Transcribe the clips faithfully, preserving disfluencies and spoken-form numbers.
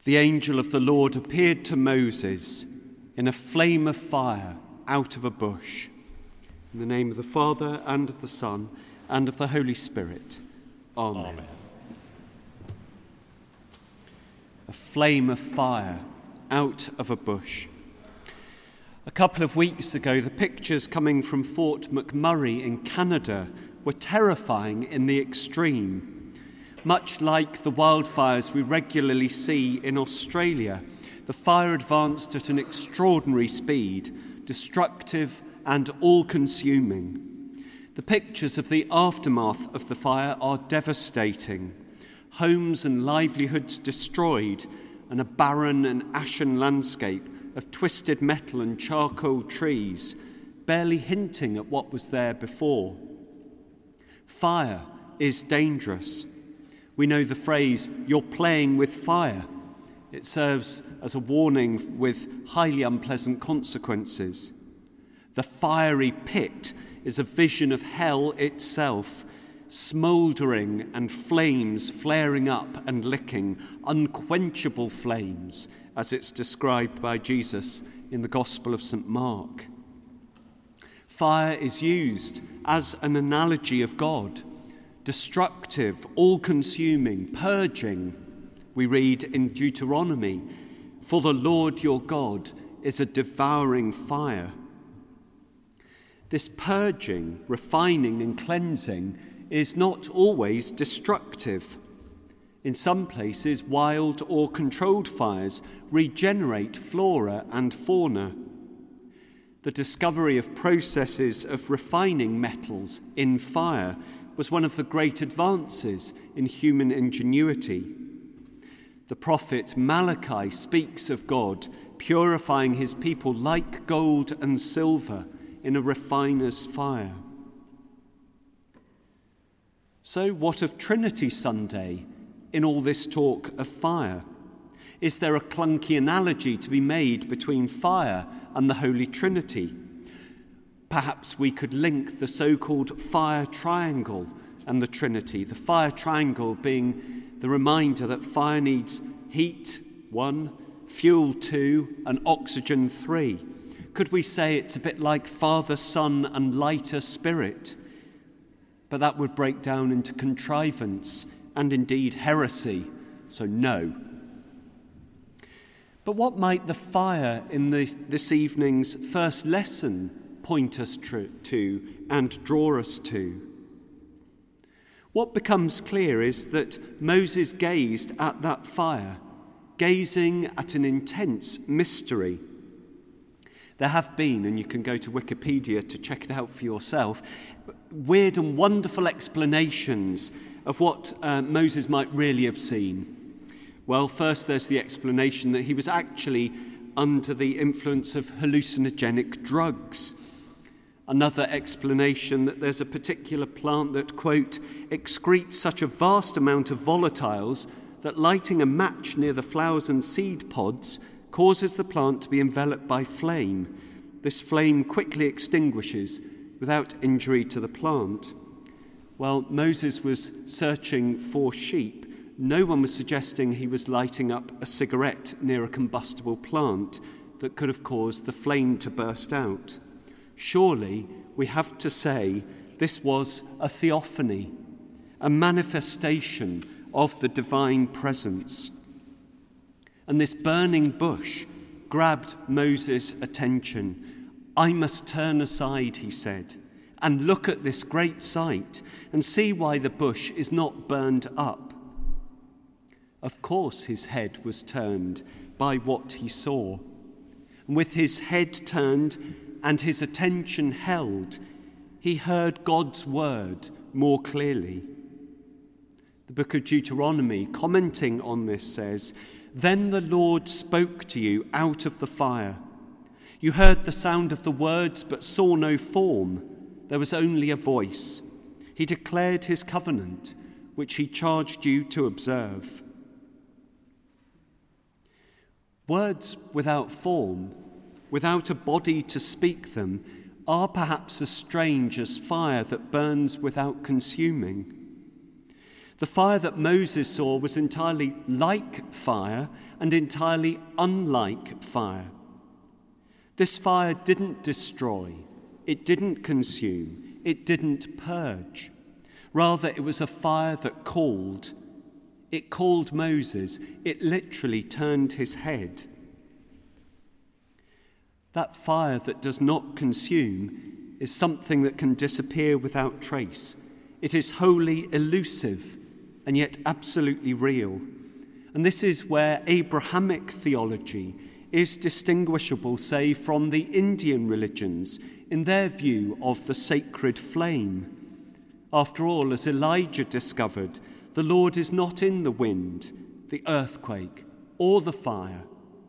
the angel of the Lord appeared to Moses in a flame of fire out of a bush. In the name of the Father, and of the Son, and of the Holy Spirit. Amen. Amen. A flame of fire out of a bush. A couple of weeks ago, the pictures coming from Fort McMurray in Canada were terrifying in the extreme. Much like the wildfires we regularly see in Australia, the fire advanced at an extraordinary speed, destructive and all-consuming. The pictures of the aftermath of the fire are devastating. Homes and livelihoods destroyed, and a barren and ashen landscape of twisted metal and charcoal trees, barely hinting at what was there before. Fire is dangerous. We know the phrase, "you're playing with fire." It serves as a warning with highly unpleasant consequences. The fiery pit is a vision of hell itself, smouldering and flames flaring up and licking, unquenchable flames, as it's described by Jesus in the Gospel of Saint Mark. Fire is used as an analogy of God, destructive, all-consuming, purging. We read in Deuteronomy, "For the Lord your God is a devouring fire." This purging, refining and cleansing is not always destructive. In some places, wild or controlled fires regenerate flora and fauna. The discovery of processes of refining metals in fire was one of the great advances in human ingenuity. The prophet Malachi speaks of God purifying his people like gold and silver in a refiner's fire. So what of Trinity Sunday in all this talk of fire? Is there a clunky analogy to be made between fire and the Holy Trinity? Perhaps we could link the so-called fire triangle and the Trinity, the fire triangle being the reminder that fire needs heat, one, fuel, two, and oxygen, three. Could we say it's a bit like Father, Son, and lighter spirit? But that would break down into contrivance and indeed heresy, so no. But what might the fire in the, this evening's first lesson point us tr- to and draw us to? What becomes clear is that Moses gazed at that fire, gazing at an intense mystery. There have been, and you can go to Wikipedia to check it out for yourself, weird and wonderful explanations of what uh, Moses might really have seen. Well, first there's the explanation that he was actually under the influence of hallucinogenic drugs. Another explanation that there's a particular plant that, quote, excretes such a vast amount of volatiles that lighting a match near the flowers and seed pods causes the plant to be enveloped by flame. This flame quickly extinguishes without injury to the plant. Well, Moses was searching for sheep. No one was suggesting he was lighting up a cigarette near a combustible plant that could have caused the flame to burst out. Surely we have to say this was a theophany, a manifestation of the divine presence. And this burning bush grabbed Moses' attention. "I must turn aside," he said, "and look at this great sight and see why the bush is not burned up." Of course his head was turned by what he saw. And with his head turned and his attention held, he heard God's word more clearly. The book of Deuteronomy, commenting on this, says, "Then the Lord spoke to you out of the fire. You heard the sound of the words but saw no form. There was only a voice. He declared his covenant, which he charged you to observe." Words without form, without a body to speak them, are perhaps as strange as fire that burns without consuming. The fire that Moses saw was entirely like fire and entirely unlike fire. This fire didn't destroy, it didn't consume, it didn't purge. Rather, it was a fire that called. It called Moses. It literally turned his head. That fire that does not consume is something that can disappear without trace. It is wholly elusive and yet absolutely real. And this is where Abrahamic theology is distinguishable, say, from the Indian religions in their view of the sacred flame. After all, as Elijah discovered, the Lord is not in the wind, the earthquake, or the fire,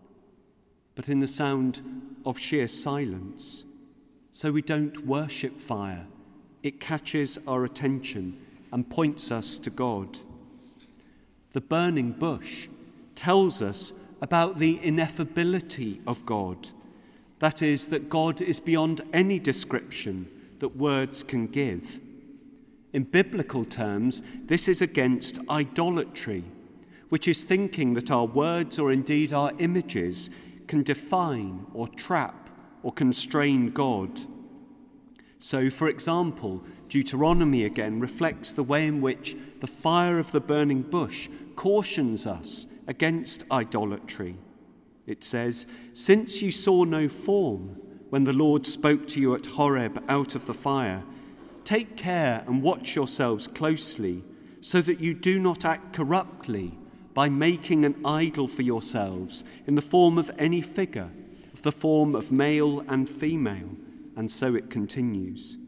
but in the sound of sheer silence. So we don't worship fire. It catches our attention and points us to God. The burning bush tells us about the ineffability of God. That is, that God is beyond any description that words can give. In biblical terms, this is against idolatry, which is thinking that our words or indeed our images can define or trap or constrain God. So, for example, Deuteronomy again reflects the way in which the fire of the burning bush cautions us against idolatry. It says, "Since you saw no form when the Lord spoke to you at Horeb out of the fire, take care and watch yourselves closely, so that you do not act corruptly by making an idol for yourselves in the form of any figure, of the form of male and female." And so it continues.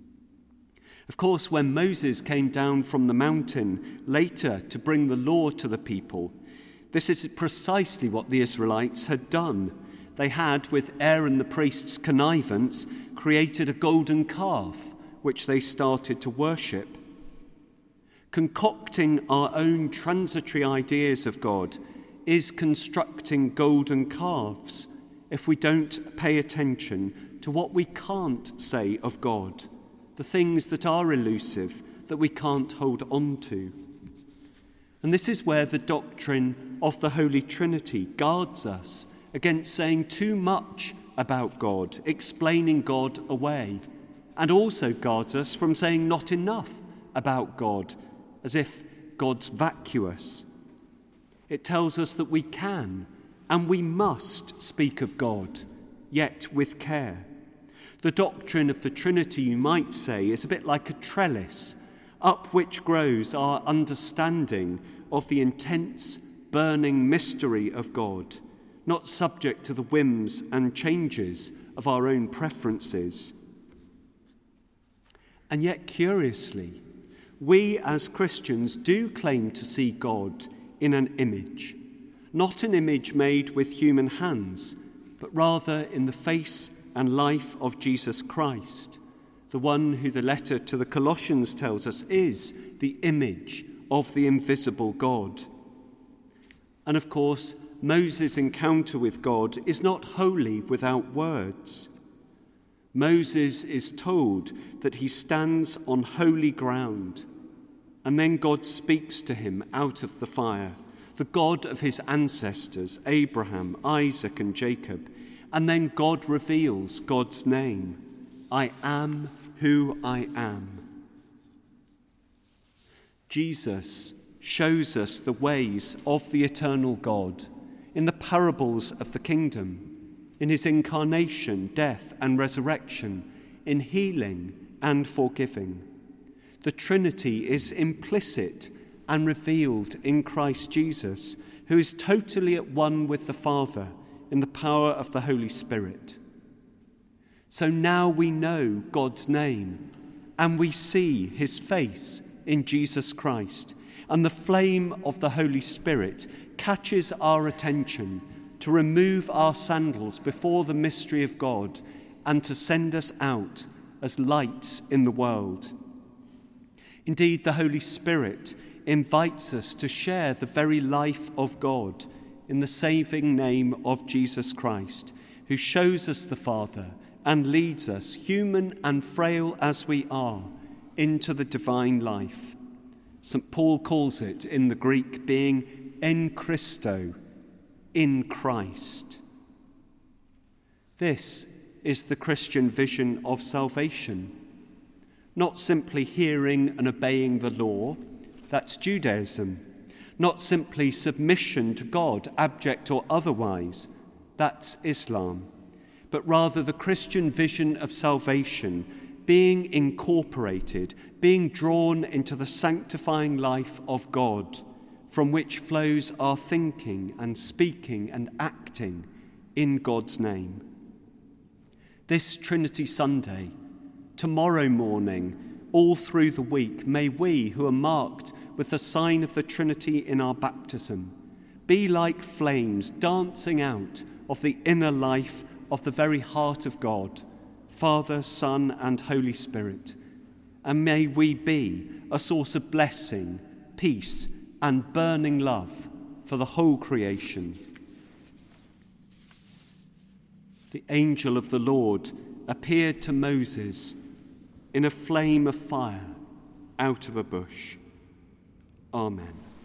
Of course, when Moses came down from the mountain later to bring the law to the people, this is precisely what the Israelites had done. They had, with Aaron the priest's connivance, created a golden calf, which they started to worship. Concocting our own transitory ideas of God is constructing golden calves if we don't pay attention to what we can't say of God, the things that are elusive, that we can't hold on to. And this is where the doctrine of the Holy Trinity guards us against saying too much about God, explaining God away, and also guards us from saying not enough about God, as if God's vacuous. It tells us that we can and we must speak of God, yet with care. The doctrine of the Trinity, you might say, is a bit like a trellis, up which grows our understanding of the intense, burning mystery of God, not subject to the whims and changes of our own preferences. And yet, curiously, we as Christians do claim to see God in an image, not an image made with human hands, but rather in the face and life of Jesus Christ, the one who the letter to the Colossians tells us is the image of the invisible God. And of course, Moses' encounter with God is not wholly without words. Moses is told that he stands on holy ground, and then God speaks to him out of the fire, the God of his ancestors, Abraham, Isaac, and Jacob. And then God reveals God's name. I am who I am. Jesus shows us the ways of the eternal God in the parables of the kingdom, in his incarnation, death, and resurrection, in healing and forgiving. The Trinity is implicit and revealed in Christ Jesus, who is totally at one with the Father in the power of the Holy Spirit. So now we know God's name, and we see his face in Jesus Christ, and the flame of the Holy Spirit catches our attention to remove our sandals before the mystery of God and to send us out as lights in the world. Indeed, the Holy Spirit invites us to share the very life of God in the saving name of Jesus Christ, who shows us the Father and leads us, human and frail as we are, into the divine life. Saint Paul calls it in the Greek being en Christo, in Christ. This is the Christian vision of salvation. Not simply hearing and obeying the law, that's Judaism. Not simply submission to God, abject or otherwise, that's Islam. But rather the Christian vision of salvation being incorporated, being drawn into the sanctifying life of God, from which flows our thinking and speaking and acting in God's name. This Trinity Sunday, tomorrow morning, all through the week, may we who are marked with the sign of the Trinity in our baptism be like flames dancing out of the inner life of the very heart of God, Father, Son, and Holy Spirit. And may we be a source of blessing, peace, and burning love for the whole creation. The angel of the Lord appeared to Moses in a flame of fire out of a bush. Amen.